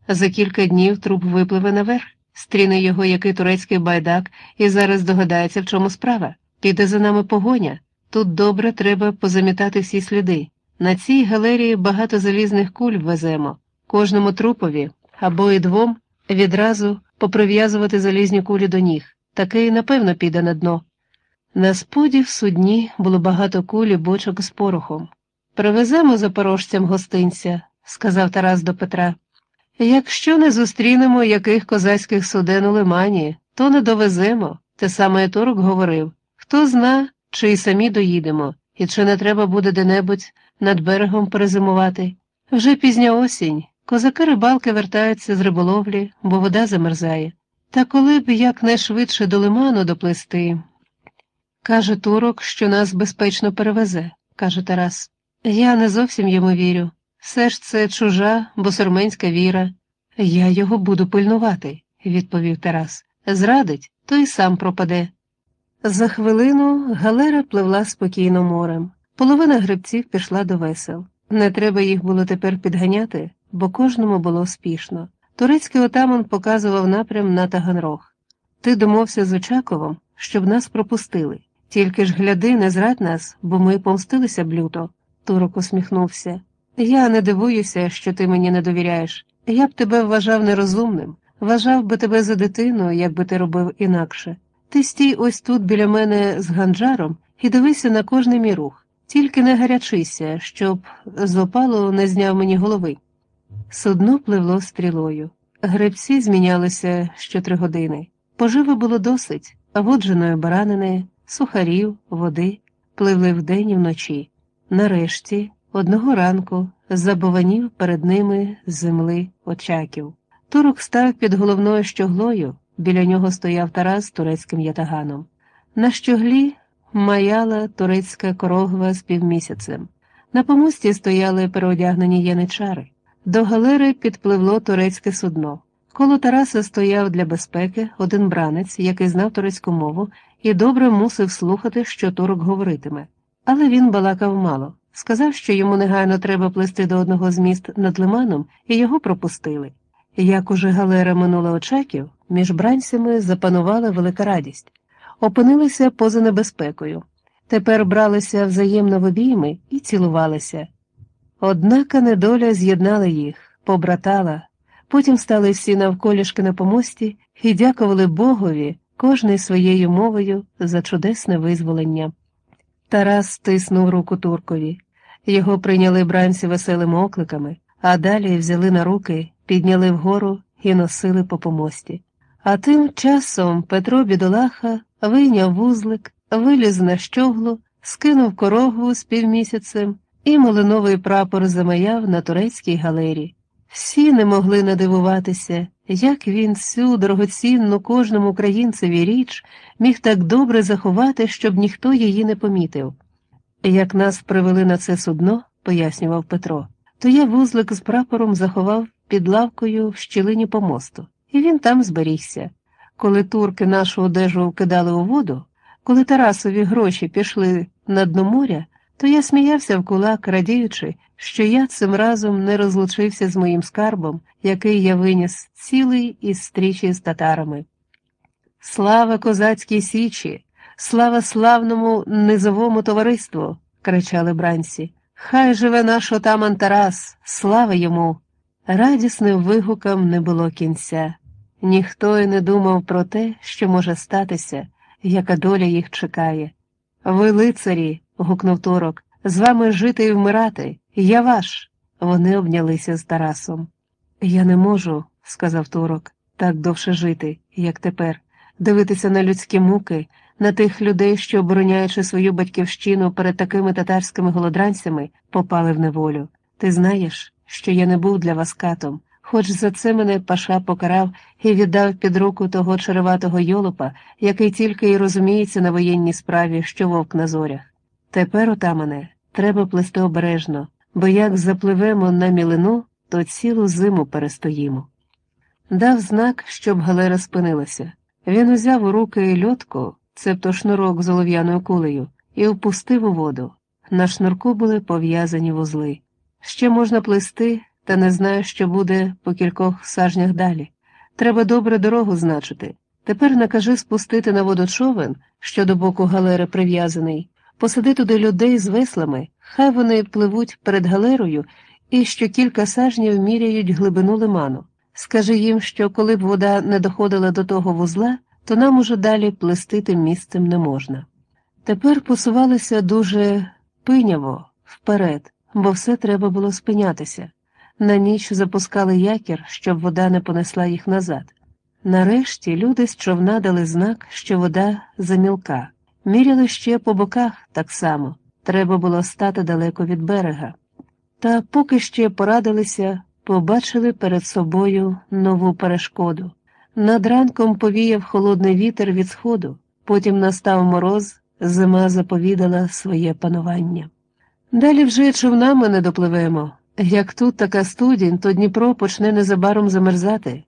За кілька днів труп випливе наверх, стріне його який турецький байдак і зараз догадається, в чому справа. Піде за нами погоня. Тут добре треба позамітати всі сліди. На цій галерії багато залізних куль веземо. Кожному трупові, або і двом, відразу поприв'язувати залізні кулі до ніг. Такий, напевно, піде на дно. На споді в судні було багато куль і бочок з порохом. «Привеземо запорожцям гостинця», – сказав Тарас до Петра. «Якщо не зустрінемо яких козацьких суден у лимані, то не довеземо», – те саме турок говорив. «Хто зна, чи й самі доїдемо, і чи не треба буде де-небудь над берегом перезимувати. Вже пізня осінь, козаки-рибалки вертаються з риболовлі, бо вода замерзає. Та коли б якнайшвидше до лиману доплисти...» «Каже турок, що нас безпечно перевезе», – каже Тарас. «Я не зовсім йому вірю. Все ж це чужа бусурменська віра». «Я його буду пильнувати», – відповів Тарас. «Зрадить, то й сам пропаде». За хвилину галера пливла спокійно морем. Половина гребців пішла до весел. Не треба їх було тепер підганяти, бо кожному було спішно. Турецький отаман показував напрям на Таганрог. «Ти домовся з Очаковом, щоб нас пропустили. Тільки ж гляди, не зрадь нас, бо ми помстилися б люто». Турок усміхнувся. «Я не дивуюся, що ти мені не довіряєш. Я б тебе вважав нерозумним, вважав би тебе за дитину, якби ти робив інакше. Ти стій ось тут біля мене з ганджаром і дивися на кожний мій рух. Тільки не гарячися, щоб з опалу не зняв мені голови». Судно пливло стрілою. Гребці змінялися що 3 години. Поживи було досить, водженої баранини, сухарів, води. Пливли вдень і вночі. Нарешті, одного ранку, забованів перед ними з земли Очаків. Турок став під головною щоглою, біля нього стояв Тарас з турецьким ятаганом. На щоглі маяла турецька корогва з півмісяцем. На помості стояли переодягнені яничари. До галери підпливло турецьке судно. Коло Тараса стояв для безпеки один бранець, який знав турецьку мову і добре мусив слухати, що турок говоритиме. Але він балакав мало. Сказав, що йому негайно треба плисти до одного з міст над лиманом, і його пропустили. Як уже галера минула Очаків, між бранцями запанувала велика радість. Опинилися поза небезпекою. Тепер бралися взаємно в обійми і цілувалися. Однака недоля з'єднала їх, побратала. Потім стали всі навколішки на помості і дякували Богові, кожний своєю мовою, за чудесне визволення. Тарас стиснув руку туркові. Його прийняли бранці веселими окликами, а далі взяли на руки, підняли вгору і носили по помості. А тим часом Петро бідолаха вийняв вузлик, виліз на щоглу, скинув корогву з півмісяцем, і малиновий прапор замаяв на турецькій галері. Всі не могли надивуватися, як він цю дорогоцінну кожному українцеві річ міг так добре заховати, щоб ніхто її не помітив. «Як нас привели на це судно, – пояснював Петро, – то я вузлик з прапором заховав під лавкою в щілині помосту, і він там зберігся. Коли турки нашу одежу вкидали у воду, коли Тарасові гроші пішли на дно моря, то я сміявся в кулак, радіючи, що я цим разом не розлучився з моїм скарбом, який я виніс цілий із стрічі з татарами. Слава козацькій січі! Слава славному низовому товариству!» – кричали бранці. «Хай живе наш отаман Тарас! Слава йому!» Радісним вигукам не було кінця. Ніхто й не думав про те, що може статися, яка доля їх чекає. «Ви лицарі!» – гукнув турок. «З вами жити і вмирати! Я ваш!» Вони обнялися з Тарасом. «Я не можу, – сказав турок, – так довше жити, як тепер, дивитися на людські муки, на тих людей, що, обороняючи свою батьківщину перед такими татарськими голодранцями, попали в неволю. Ти знаєш, що я не був для вас катом, хоч за це мене паша покарав і віддав під руку того череватого йолопа, який тільки й розуміється на воєнній справі, що вовк на зорях. Тепер, отамане, треба плести обережно, бо як запливемо на мілину, то цілу зиму перестоїмо». Дав знак, щоб галера спинилася. Він узяв у руки льотку, цебто шнурок з олов'яною кулею, і впустив у воду. На шнурку були пов'язані вузли. Ще можна плисти, та не знаю, що буде по кількох сажнях далі. Треба добре дорогу значити. Тепер накажи спустити на воду човен, що до боку галери прив'язаний, посади туди людей з веслами, хай вони пливуть перед галерою і що кілька сажнів міряють глибину лиману. Скажи їм, що коли б вода не доходила до того вузла, то нам уже далі плисти тим місцем не можна. Тепер посувалися дуже пиняво вперед, бо все треба було спинятися. На ніч запускали якір, щоб вода не понесла їх назад. Нарешті люди з човна дали знак, що вода замілка. Міряли ще по боках так само. Треба було стати далеко від берега. Та поки ще порадилися, побачили перед собою нову перешкоду. Над ранком повіяв холодний вітер від сходу, потім настав мороз, зима заповідала своє панування. Далі вже човнами не допливемо. Як тут така студінь, то Дніпро почне незабаром замерзати.